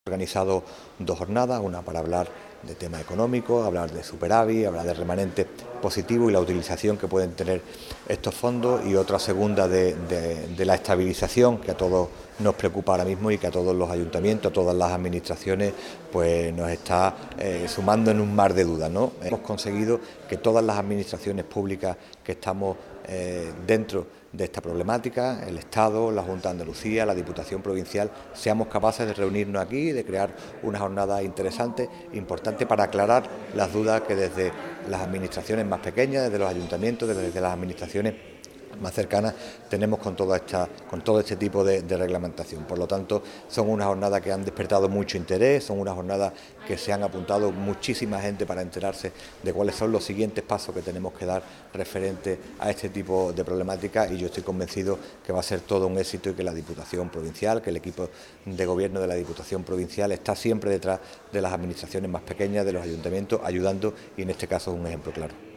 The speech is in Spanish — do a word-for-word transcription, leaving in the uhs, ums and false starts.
Organizado dos jornadas, una para hablar de tema económico, hablar de superávit, hablar de remanente positivo y la utilización que pueden tener estos fondos, y otra segunda de, de, de la estabilización, que a todos nos preocupa ahora mismo y que a todos los ayuntamientos, a todas las administraciones, pues nos está eh, sumando en un mar de dudas, ¿no? Hemos conseguido que todas las administraciones públicas que estamos eh, dentro de esta problemática, el Estado, la Junta de Andalucía, la Diputación Provincial, seamos capaces de reunirnos aquí y de crear una jornada interesante, importante, para aclarar las dudas que desde las administraciones más pequeñas, desde los ayuntamientos, desde las administraciones más cercanas, tenemos con toda esta, con todo este tipo de, de reglamentación. Por lo tanto, son unas jornadas que han despertado mucho interés, son unas jornadas que se han apuntado muchísima gente para enterarse de cuáles son los siguientes pasos que tenemos que dar referente a este tipo de problemáticas, y yo estoy convencido que va a ser todo un éxito y que la Diputación Provincial, que el equipo de gobierno de la Diputación Provincial está siempre detrás de las administraciones más pequeñas, de los ayuntamientos, ayudando, y en este caso es un ejemplo claro.